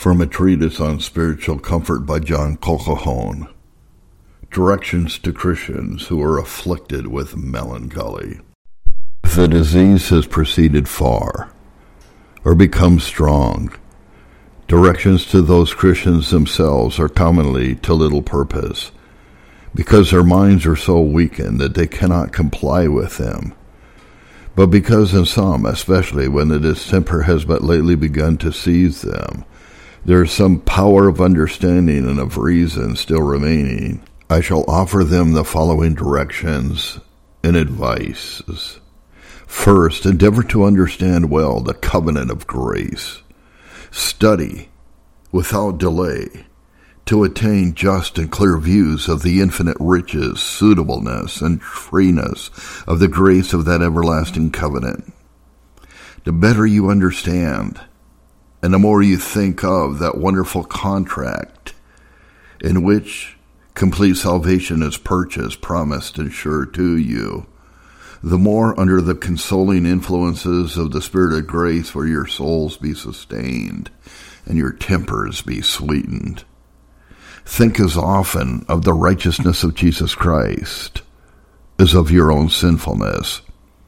From a treatise on spiritual comfort by John Colquhoun. Directions to Christians who are afflicted with melancholy. If the disease has proceeded far, or become strong, directions to those Christians themselves are commonly to little purpose, because their minds are so weakened that they cannot comply with them. But because in some, especially when the distemper has but lately begun to seize them, there is some power of understanding and of reason still remaining, I shall offer them the following directions and advices. First, endeavor to understand well the covenant of grace. Study, without delay, to attain just and clear views of the infinite riches, suitableness, and freeness of the grace of that everlasting covenant. The better you understand, and the more you think of that wonderful contract in which complete salvation is purchased, promised, and sure to you, the more under the consoling influences of the Spirit of grace will your souls be sustained and your tempers be sweetened. Think as often of the righteousness of Jesus Christ as of your own sinfulness,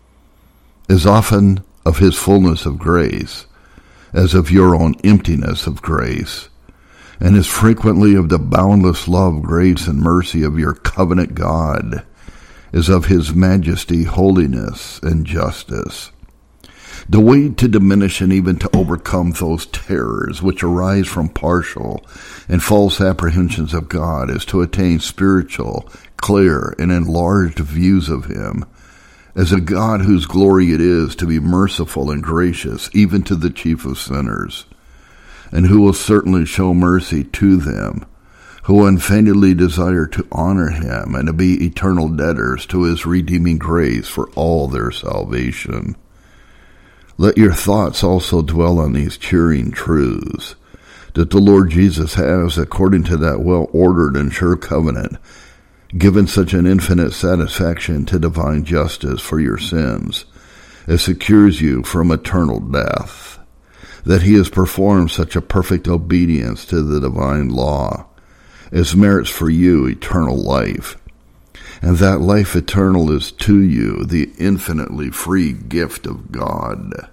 as often of his fullness of grace as of your own emptiness of grace, and as frequently of the boundless love, grace, and mercy of your covenant God as of his majesty, holiness, and justice. The way to diminish and even to overcome those terrors which arise from partial and false apprehensions of God is to attain spiritual, clear, and enlarged views of him as a God whose glory it is to be merciful and gracious even to the chief of sinners, and who will certainly show mercy to them who unfeignedly desire to honor him and to be eternal debtors to his redeeming grace for all their salvation. Let your thoughts also dwell on these cheering truths, that the Lord Jesus has, according to that well-ordered and sure covenant, given such an infinite satisfaction to divine justice for your sins, as secures you from eternal death, that he has performed such a perfect obedience to the divine law, as merits for you eternal life, and that life eternal is to you the infinitely free gift of God.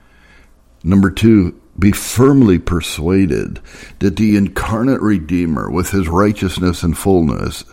Number 2, be firmly persuaded that the incarnate Redeemer, with his righteousness and fullness,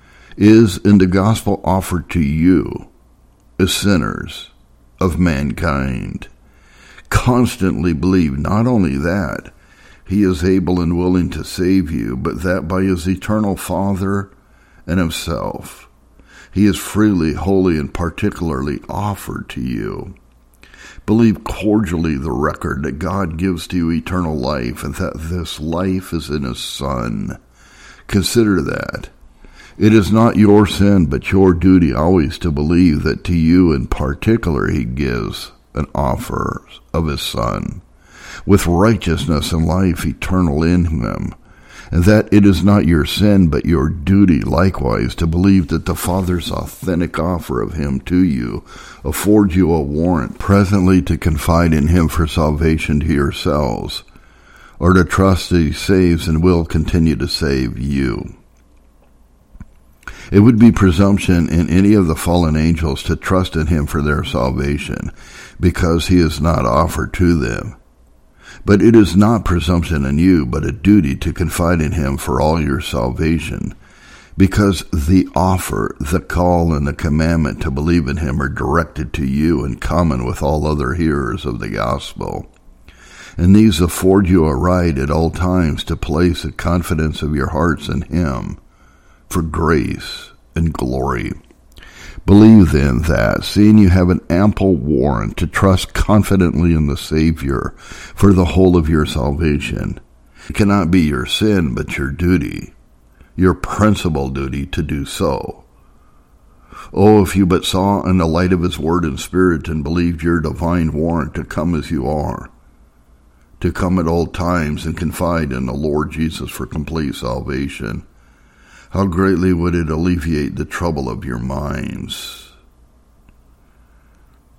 is in the gospel offered to you as sinners of mankind. Constantly believe not only that he is able and willing to save you, but that by his eternal Father and himself, he is freely, wholly, and particularly offered to you. Believe cordially the record that God gives to you eternal life, and that this life is in his Son. Consider that. It is not your sin, but your duty always to believe that to you in particular he gives an offer of his Son, with righteousness and life eternal in him, and that it is not your sin, but your duty likewise to believe that the Father's authentic offer of him to you affords you a warrant presently to confide in him for salvation to yourselves, or to trust that he saves and will continue to save you. It would be presumption in any of the fallen angels to trust in him for their salvation, because he is not offered to them. But it is not presumption in you, but a duty to confide in him for all your salvation, because the offer, the call, and the commandment to believe in him are directed to you in common with all other hearers of the gospel. And these afford you a right at all times to place the confidence of your hearts in him for grace and glory. Believe then that, seeing you have an ample warrant to trust confidently in the Savior for the whole of your salvation, it cannot be your sin but your duty, your principal duty to do so. Oh, if you but saw in the light of his word and spirit and believed your divine warrant to come as you are, to come at all times and confide in the Lord Jesus for complete salvation, how greatly would it alleviate the trouble of your minds.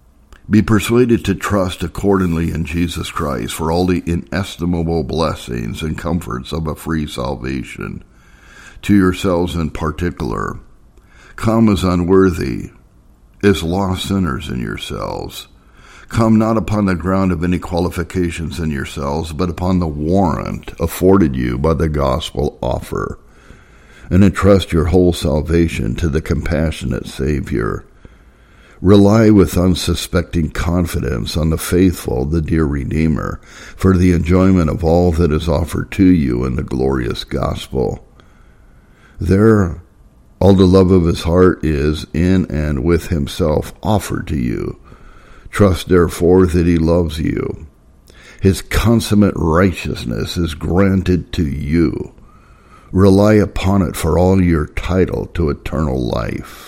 Be persuaded to trust accordingly in Jesus Christ for all the inestimable blessings and comforts of a free salvation. To yourselves in particular, come as unworthy, as lost sinners in yourselves. Come not upon the ground of any qualifications in yourselves, but upon the warrant afforded you by the gospel offer, and entrust your whole salvation to the compassionate Savior. Rely with unsuspecting confidence on the faithful, the dear Redeemer, for the enjoyment of all that is offered to you in the glorious gospel. There, all the love of his heart is in and with himself offered to you. Trust, therefore, that he loves you. His consummate righteousness is granted to you. Rely upon it for all your title to eternal life.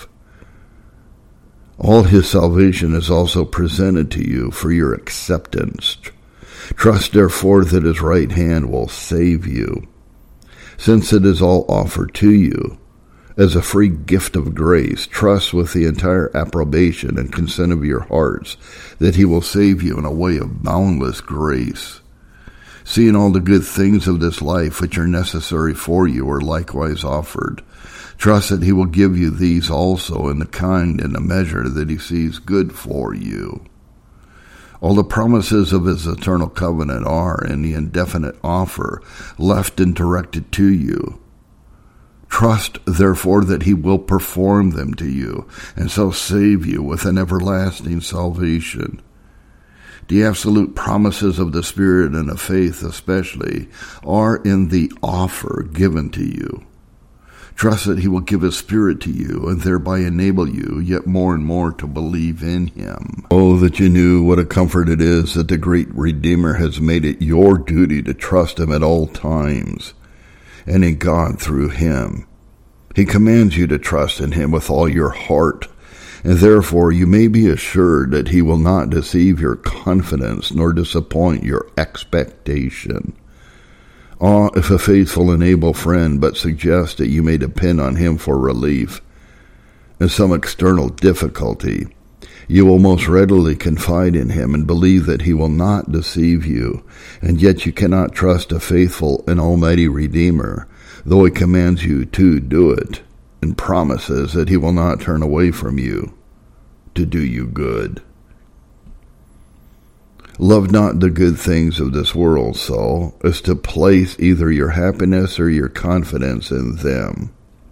All his salvation is also presented to you for your acceptance. Trust, therefore, that his right hand will save you. Since it is all offered to you as a free gift of grace, trust with the entire approbation and consent of your hearts that he will save you in a way of boundless grace. Seeing all the good things of this life which are necessary for you are likewise offered. Trust that he will give you these also in the kind and the measure that he sees good for you. All the promises of his eternal covenant are in the indefinite offer left and directed to you. Trust, therefore, that he will perform them to you, and so save you with an everlasting salvation. The absolute promises of the Spirit and of faith especially are in the offer given to you. Trust that he will give his Spirit to you and thereby enable you yet more and more to believe in him. Oh, that you knew what a comfort it is that the great Redeemer has made it your duty to trust him at all times, and in God through him. He commands you to trust in him with all your heart, and therefore you may be assured that he will not deceive your confidence nor disappoint your expectation. If a faithful and able friend but suggests that you may depend on him for relief in some external difficulty, you will most readily confide in him and believe that he will not deceive you, and yet you cannot trust a faithful and almighty Redeemer, though he commands you to do it, and promises that he will not turn away from you to do you good. Love not the good things of this world so as to place either your happiness or your confidence in them.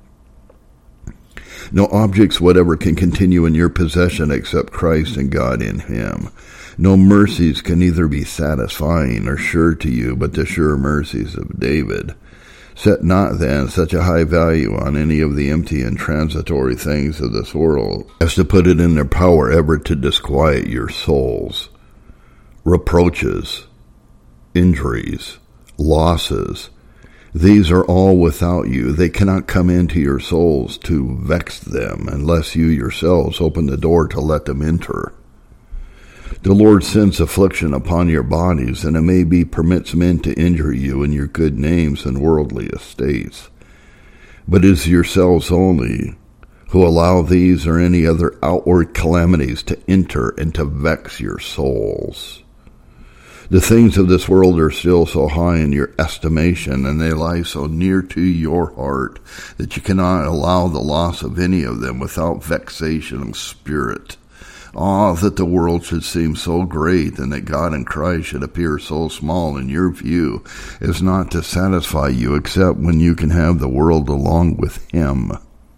No objects whatever can continue in your possession except Christ and God in him. No mercies can either be satisfying or sure to you but the sure mercies of David. Set not then such a high value on any of the empty and transitory things of this world as to put it in their power ever to disquiet your souls. Reproaches, injuries, losses, these are all without you. They cannot come into your souls to vex them unless you yourselves open the door to let them enter. The Lord sends affliction upon your bodies, and it may be permits men to injure you in your good names and worldly estates. But it is yourselves only who allow these or any other outward calamities to enter and to vex your souls. The things of this world are still so high in your estimation, and they lie so near to your heart, that you cannot allow the loss of any of them without vexation of spirit. That the world should seem so great, and that God in Christ should appear so small in your view, is not to satisfy you except when you can have the world along with him.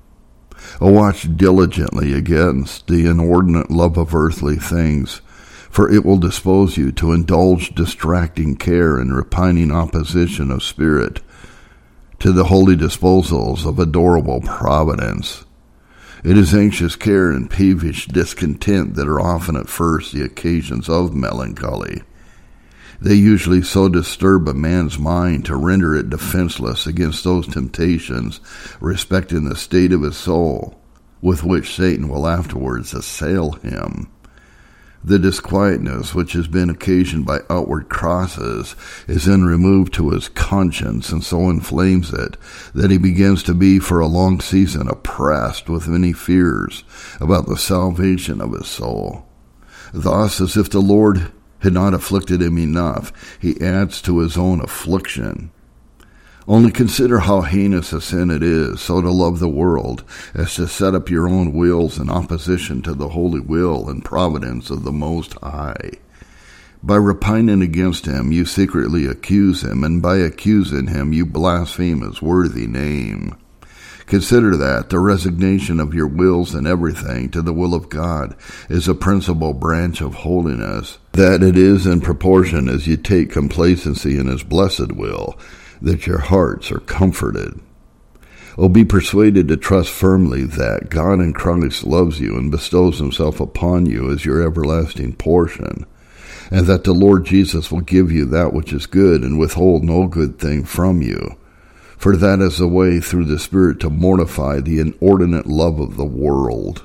Watch diligently against the inordinate love of earthly things, for it will dispose you to indulge distracting care and repining opposition of spirit to the holy disposals of adorable providence. It is anxious care and peevish discontent that are often at first the occasions of melancholy. They usually so disturb a man's mind to render it defenseless against those temptations respecting the state of his soul, with which Satan will afterwards assail him. The disquietness which has been occasioned by outward crosses is then removed to his conscience, and so inflames it that he begins to be for a long season oppressed with many fears about the salvation of his soul. Thus, as if the Lord had not afflicted him enough, he adds to his own affliction. Only consider how heinous a sin it is so to love the world as to set up your own wills in opposition to the holy will and providence of the Most High. By repining against him, you secretly accuse him, and by accusing him, you blaspheme his worthy name. Consider that the resignation of your wills and everything to the will of God is a principal branch of holiness, that it is in proportion as you take complacency in his blessed will that your hearts are comforted. Oh, be persuaded to trust firmly that God in Christ loves you and bestows himself upon you as your everlasting portion, and that the Lord Jesus will give you that which is good and withhold no good thing from you. For that is the way through the Spirit to mortify the inordinate love of the world.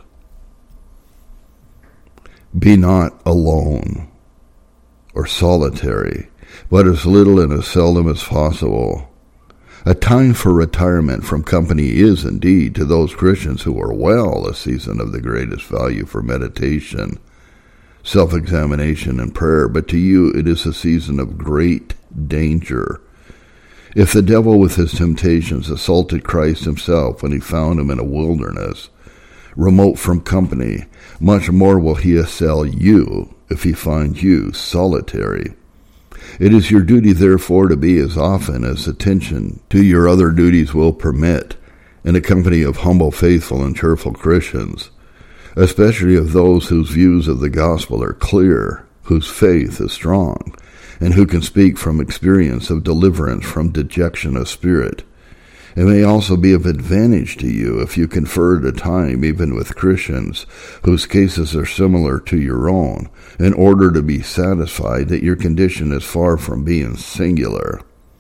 Be not alone or solitary, but as little and as seldom as possible. A time for retirement from company is indeed to those Christians who are well a season of the greatest value for meditation, self-examination, and prayer, but to you it is a season of great danger. If the devil with his temptations assaulted Christ himself when he found him in a wilderness, remote from company, much more will he assail you if he finds you solitary. It is your duty, therefore, to be as often as attention to your other duties will permit, in a company of humble, faithful, and cheerful Christians, especially of those whose views of the gospel are clear, whose faith is strong, and who can speak from experience of deliverance from dejection of spirit. It may also be of advantage to you if you confer at a time even with Christians whose cases are similar to your own, in order to be satisfied that your condition is far from being singular.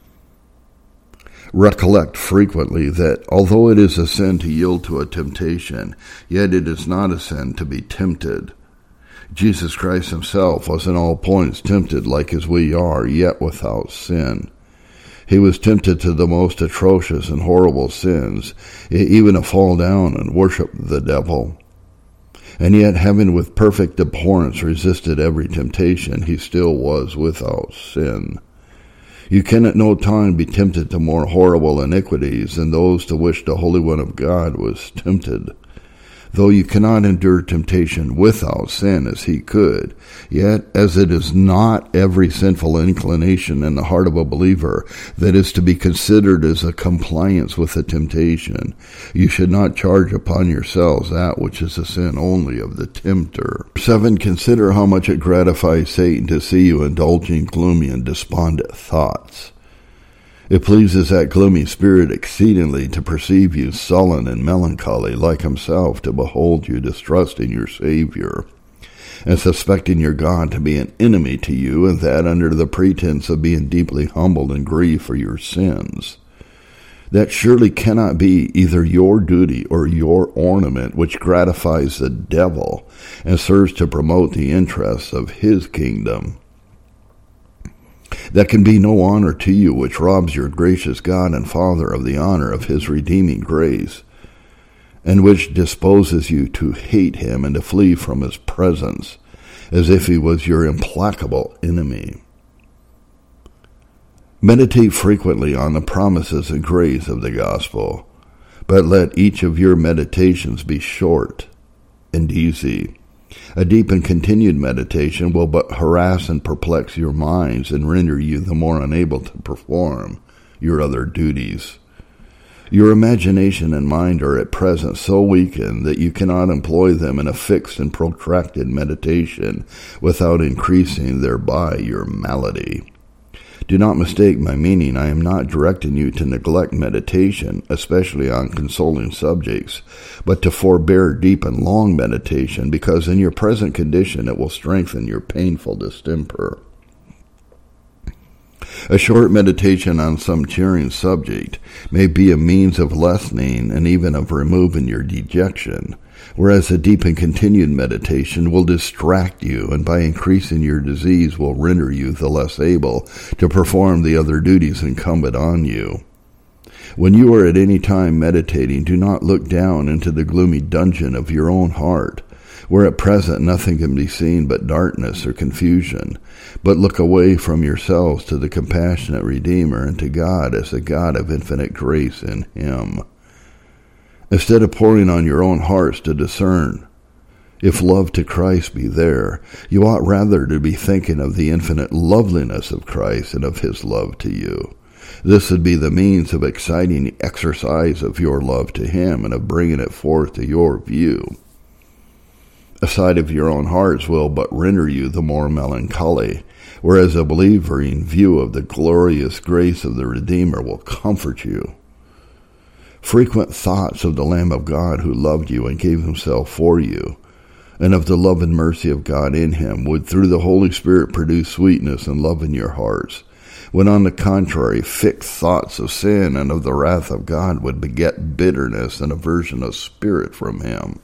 Recollect frequently that although it is a sin to yield to a temptation, yet it is not a sin to be tempted. Jesus Christ himself was in all points tempted like as we are, yet without sin. He was tempted to the most atrocious and horrible sins, even to fall down and worship the devil. And yet, having with perfect abhorrence resisted every temptation, he still was without sin. You can at no time be tempted to more horrible iniquities than those to which the Holy One of God was tempted. Though you cannot endure temptation without sin as he could, yet as it is not every sinful inclination in the heart of a believer that is to be considered as a compliance with the temptation, you should not charge upon yourselves that which is a sin only of the tempter. 7. Consider how much it gratifies Satan to see you indulging gloomy and despondent thoughts. It pleases that gloomy spirit exceedingly to perceive you sullen and melancholy like himself, to behold you distrusting your Savior, and suspecting your God to be an enemy to you, and that under the pretense of being deeply humbled and grieved for your sins. That surely cannot be either your duty or your ornament, which gratifies the devil and serves to promote the interests of his kingdom. That can be no honor to you which robs your gracious God and Father of the honor of his redeeming grace, and which disposes you to hate him and to flee from his presence, as if he was your implacable enemy. Meditate frequently on the promises and grace of the gospel, but let each of your meditations be short and easy. A deep and continued meditation will but harass and perplex your minds and render you the more unable to perform your other duties. Your imagination and mind are at present so weakened that you cannot employ them in a fixed and protracted meditation without increasing thereby your malady. Do not mistake my meaning. I am not directing you to neglect meditation, especially on consoling subjects, but to forbear deep and long meditation, because in your present condition it will strengthen your painful distemper. A short meditation on some cheering subject may be a means of lessening and even of removing your dejection, whereas a deep and continued meditation will distract you, and by increasing your disease will render you the less able to perform the other duties incumbent on you. When you are at any time meditating, do not look down into the gloomy dungeon of your own heart, where at present nothing can be seen but darkness or confusion, but look away from yourselves to the compassionate Redeemer and to God as a God of infinite grace in him. Instead of pouring on your own hearts to discern if love to Christ be there, you ought rather to be thinking of the infinite loveliness of Christ and of his love to you. This would be the means of exciting the exercise of your love to him and of bringing it forth to your view. A sight of your own hearts will but render you the more melancholy, whereas a believing view of the glorious grace of the Redeemer will comfort you. Frequent thoughts of the Lamb of God who loved you and gave himself for you, and of the love and mercy of God in him, would through the Holy Spirit produce sweetness and love in your hearts, when on the contrary fixed thoughts of sin and of the wrath of God would beget bitterness and aversion of spirit from him.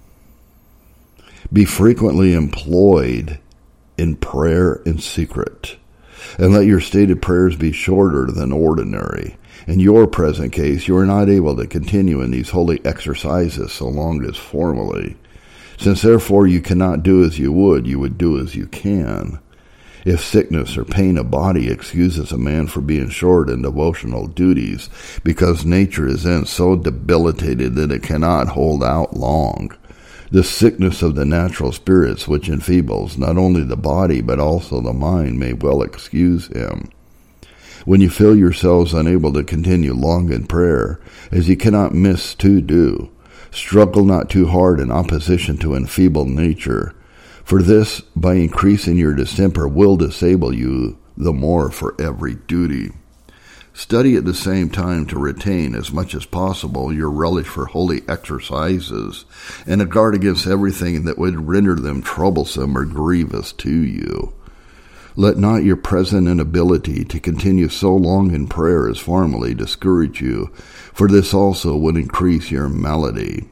Be frequently employed in prayer in secret, and let your stated prayers be shorter than ordinary. In your present case, you are not able to continue in these holy exercises so long as formerly. Since therefore you cannot do as you would do as you can. If sickness or pain of body excuses a man for being short in devotional duties, because nature is then so debilitated that it cannot hold out long, the sickness of the natural spirits which enfeebles not only the body but also the mind may well excuse him. When you feel yourselves unable to continue long in prayer, as you cannot miss to do, struggle not too hard in opposition to enfeebled nature, for this, by increasing your distemper, will disable you the more for every duty. Study at the same time to retain as much as possible your relish for holy exercises, and to guard against everything that would render them troublesome or grievous to you. Let not your present inability to continue so long in prayer as formerly discourage you, for this also would increase your malady.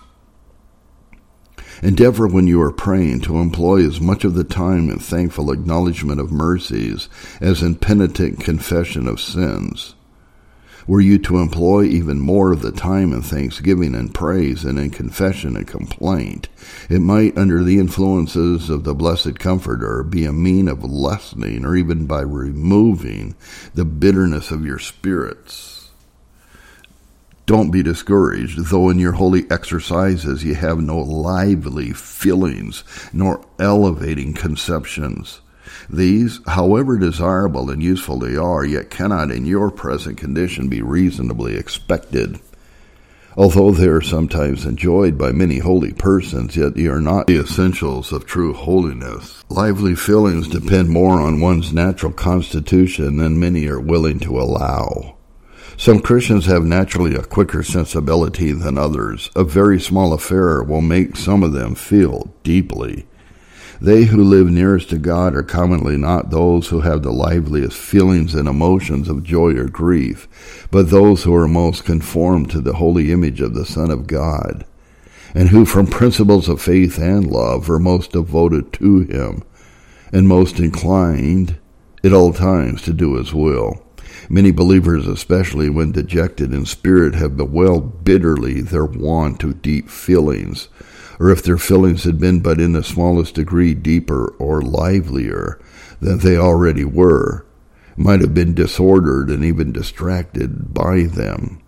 Endeavor when you are praying to employ as much of the time in thankful acknowledgement of mercies as in penitent confession of sins. Were you to employ even more of the time in thanksgiving and praise and in confession and complaint, it might, under the influences of the blessed Comforter, be a mean of lessening or even by removing the bitterness of your spirits. Don't be discouraged, though in your holy exercises you have no lively feelings nor elevating conceptions. These, however desirable and useful they are, yet cannot in your present condition be reasonably expected. Although they are sometimes enjoyed by many holy persons, yet they are not the essentials of true holiness. Lively feelings depend more on one's natural constitution than many are willing to allow. Some Christians have naturally a quicker sensibility than others. A very small affair will make some of them feel deeply. They who live nearest to God are commonly not those who have the liveliest feelings and emotions of joy or grief, but those who are most conformed to the holy image of the Son of God, and who from principles of faith and love are most devoted to him, and most inclined at all times to do his will. Many believers, especially when dejected in spirit, have bewailed bitterly their want of deep feelings, or if their feelings had been but in the smallest degree deeper or livelier than they already were, might have been disordered and even distracted by them.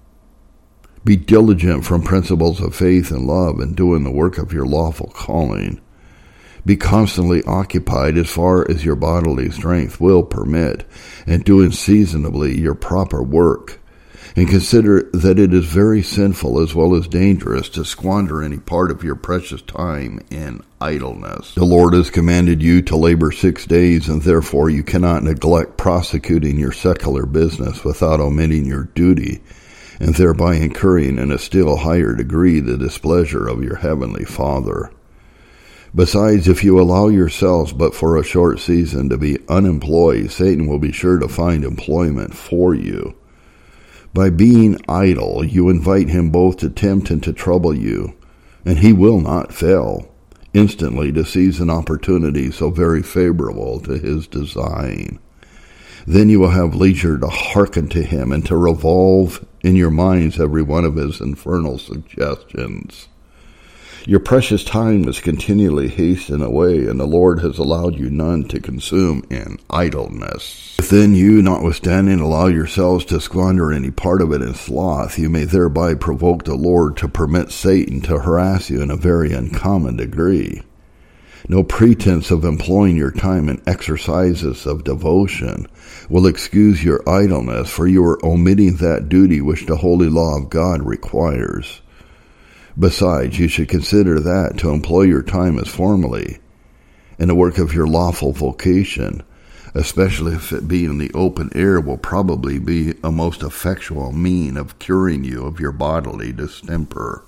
Be diligent from principles of faith and love in doing the work of your lawful calling. Be constantly occupied as far as your bodily strength will permit, and doing seasonably your proper work. And consider that it is very sinful as well as dangerous to squander any part of your precious time in idleness. The Lord has commanded you to labor 6 days, and therefore you cannot neglect prosecuting your secular business without omitting your duty, and thereby incurring in a still higher degree the displeasure of your heavenly Father. Besides, if you allow yourselves but for a short season to be unemployed, Satan will be sure to find employment for you. By being idle, you invite him both to tempt and to trouble you, and he will not fail instantly to seize an opportunity so very favorable to his design. Then you will have leisure to hearken to him and to revolve in your minds every one of his infernal suggestions. Your precious time is continually hastened away, and the Lord has allowed you none to consume in idleness. If then you, notwithstanding, allow yourselves to squander any part of it in sloth, you may thereby provoke the Lord to permit Satan to harass you in a very uncommon degree. No pretense of employing your time in exercises of devotion will excuse your idleness, for you are omitting that duty which the holy law of God requires. Besides, you should consider that to employ your time as formerly in the work of your lawful vocation, especially if it be in the open air, will probably be a most effectual mean of curing you of your bodily distemper.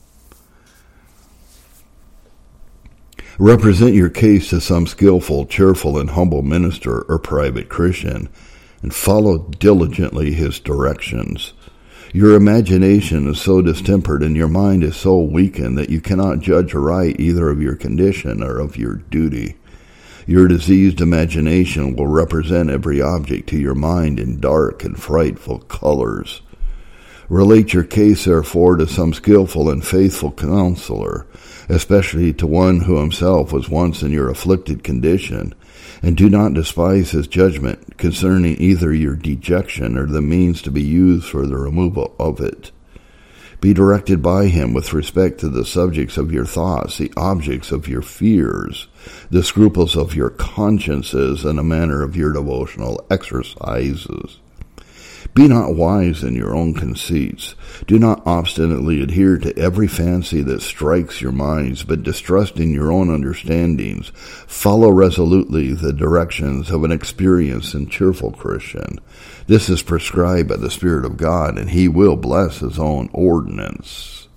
Represent your case to some skillful, cheerful, and humble minister or private Christian, and follow diligently his directions. Your imagination is so distempered and your mind is so weakened that you cannot judge aright either of your condition or of your duty. Your diseased imagination will represent every object to your mind in dark and frightful colors. Relate your case, therefore, to some skillful and faithful counselor, especially to one who himself was once in your afflicted condition, and do not despise his judgment concerning either your dejection or the means to be used for the removal of it. Be directed by him with respect to the subjects of your thoughts, the objects of your fears, the scruples of your consciences, and the manner of your devotional exercises. Be not wise in your own conceits. Do not obstinately adhere to every fancy that strikes your minds, but distrusting your own understandings, follow resolutely the directions of an experienced and cheerful Christian. This is prescribed by the Spirit of God, and he will bless his own ordinance.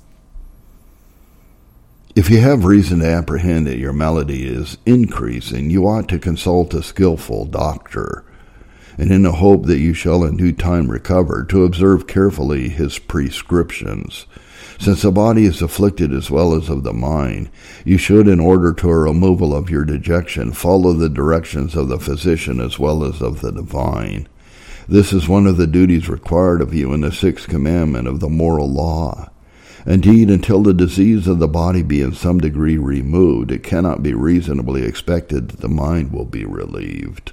If you have reason to apprehend that your malady is increasing, you ought to consult a skillful doctor, and in the hope that you shall in due time recover, to observe carefully his prescriptions. Since the body is afflicted as well as of the mind, you should, in order to a removal of your dejection, follow the directions of the physician as well as of the divine. This is one of the duties required of you in the sixth commandment of the moral law. Indeed, until the disease of the body be in some degree removed, it cannot be reasonably expected that the mind will be relieved.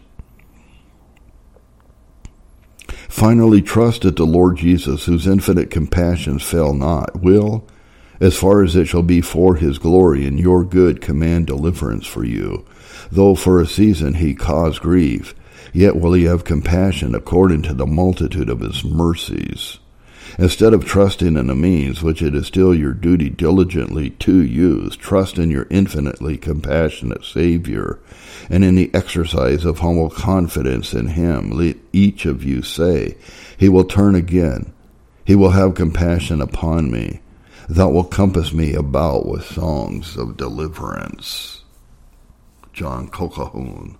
Finally, trust that the Lord Jesus, whose infinite compassions fail not, will, as far as it shall be for his glory and your good, command deliverance for you. Though for a season he cause grief, yet will he have compassion according to the multitude of his mercies. Instead of trusting in the means which it is still your duty diligently to use, trust in your infinitely compassionate Savior, and in the exercise of humble confidence in him, let each of you say, he will turn again, he will have compassion upon me, thou wilt compass me about with songs of deliverance. John Colquhoun.